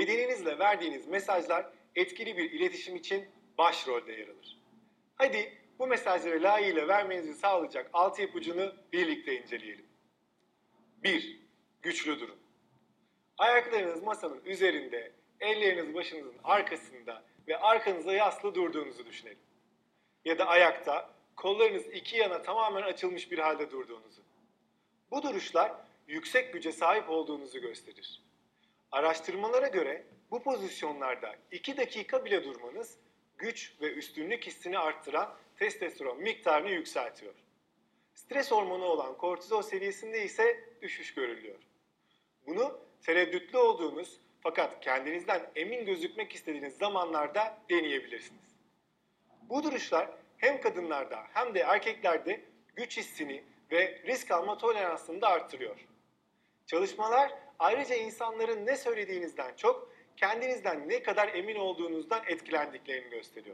bedeninizle verdiğiniz mesajlar etkili bir iletişim için başrolde yer alır. Hadi bu mesajları layığıyla vermenizi sağlayacak 6 ipucunu birlikte inceleyelim. 1. Güçlü durun. Ayaklarınız masanın üzerinde, elleriniz başınızın arkasında ve arkanıza yaslı durduğunuzu düşünelim. Ya da ayakta, kollarınız iki yana tamamen açılmış bir halde durduğunuzu. Bu duruşlar yüksek güce sahip olduğunuzu gösterir. Araştırmalara göre bu pozisyonlarda 2 dakika bile durmanız güç ve üstünlük hissini arttıran testosteron miktarını yükseltiyor. Stres hormonu olan kortizol seviyesinde ise düşüş görülüyor. Bunu tereddütlü olduğunuz fakat kendinizden emin gözükmek istediğiniz zamanlarda deneyebilirsiniz. Bu duruşlar hem kadınlarda hem de erkeklerde güç hissini ve risk alma toleransını da arttırıyor. Çalışmalar ayrıca insanların ne söylediğinizden çok kendinizden ne kadar emin olduğunuzdan etkilendiklerini gösteriyor.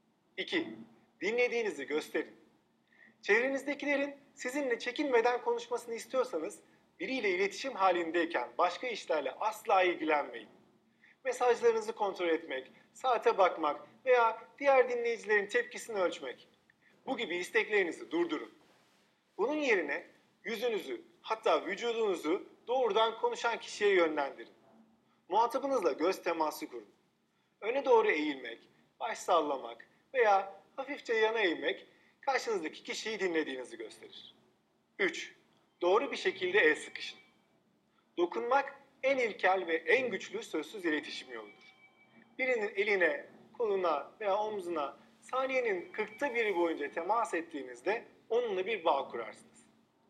2. Dinlediğinizi gösterin. Çevrenizdekilerin sizinle çekinmeden konuşmasını istiyorsanız biriyle iletişim halindeyken başka işlerle asla ilgilenmeyin. Mesajlarınızı kontrol etmek, saate bakmak veya diğer dinleyicilerin tepkisini ölçmek. Bu gibi isteklerinizi durdurun. Bunun yerine yüzünüzü, hatta vücudunuzu doğrudan konuşan kişiye yönlendirin. Muhatabınızla göz teması kurun. Öne doğru eğilmek, baş sallamak veya hafifçe yana eğilmek karşınızdaki kişiyi dinlediğinizi gösterir. 3. Doğru bir şekilde el sıkışın. Dokunmak en ilkel ve en güçlü sözsüz iletişim yoludur. Birinin eline, koluna veya omzuna saniyenin 1/40 boyunca temas ettiğinizde onunla bir bağ kurarsınız.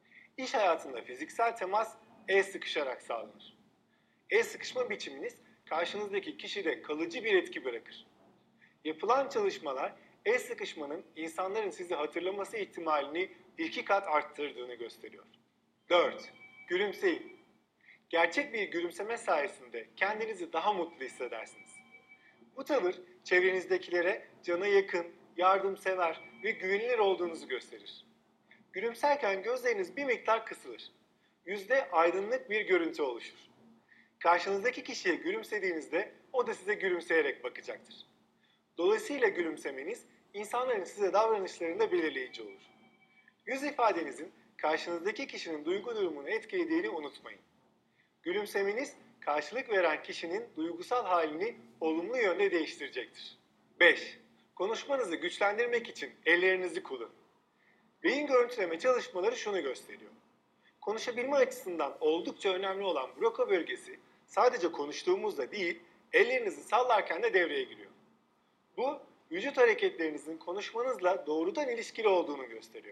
İş hayatında fiziksel temas el sıkışarak sağlanır. El sıkışma biçiminiz karşınızdaki kişide kalıcı bir etki bırakır. Yapılan çalışmalar el sıkışmanın insanların sizi hatırlaması ihtimalini 2 kat arttırdığını gösteriyor. 4. Gülümseyin. Gerçek bir gülümseme sayesinde kendinizi daha mutlu hissedersiniz. Bu tavır çevrenizdekilere cana yakın, yardımsever ve güvenilir olduğunuzu gösterir. Gülümserken gözleriniz bir miktar kısılır. Yüzde aydınlık bir görüntü oluşur. Karşınızdaki kişiye gülümsediğinizde o da size gülümseyerek bakacaktır. Dolayısıyla gülümsemeniz insanların size davranışlarında belirleyici olur. Yüz ifadenizin karşınızdaki kişinin duygu durumunu etkilediğini unutmayın. Gülümsemeniz karşılık veren kişinin duygusal halini olumlu yönde değiştirecektir. 5. Konuşmanızı güçlendirmek için ellerinizi kullanın. Beyin görüntüleme çalışmaları şunu gösteriyor. Konuşabilme açısından oldukça önemli olan broka bölgesi sadece konuştuğumuzda değil, ellerinizi sallarken de devreye giriyor. Bu, vücut hareketlerinizin konuşmanızla doğrudan ilişkili olduğunu gösteriyor.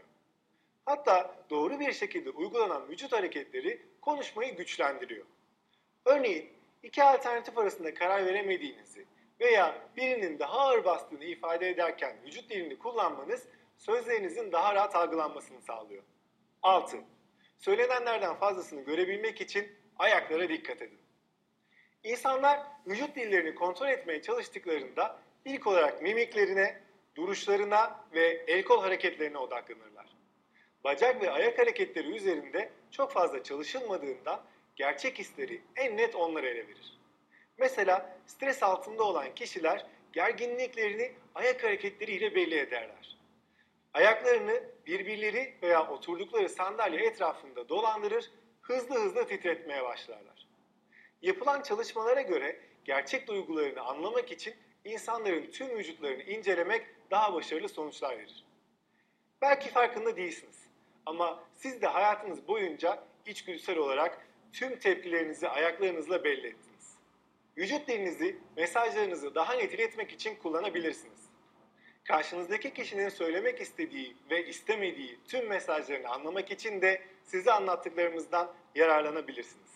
Hatta doğru bir şekilde uygulanan vücut hareketleri konuşmayı güçlendiriyor. Örneğin, 2 alternatif arasında karar veremediğinizi veya birinin daha ağır bastığını ifade ederken vücut dilini kullanmanız sözlerinizin daha rahat algılanmasını sağlıyor. 6. Söylenenlerden fazlasını görebilmek için ayaklara dikkat edin. İnsanlar vücut dillerini kontrol etmeye çalıştıklarında ilk olarak mimiklerine, duruşlarına ve el kol hareketlerine odaklanırlar. Bacak ve ayak hareketleri üzerinde çok fazla çalışılmadığından gerçek hisleri en net onlar ele verir. Mesela stres altında olan kişiler gerginliklerini ayak hareketleriyle belli ederler. Ayaklarını birbirleri veya oturdukları sandalye etrafında dolandırır, hızlı hızlı titretmeye başlarlar. Yapılan çalışmalara göre gerçek duygularını anlamak için insanların tüm vücutlarını incelemek daha başarılı sonuçlar verir. Belki farkında değilsiniz ama siz de hayatınız boyunca içgüdüsel olarak tüm tepkilerinizi ayaklarınızla belli ettiniz. Vücut dilinizi mesajlarınızı daha net iletmek için kullanabilirsiniz. Karşınızdaki kişinin söylemek istediği ve istemediği tüm mesajlarını anlamak için de size anlattıklarımızdan yararlanabilirsiniz.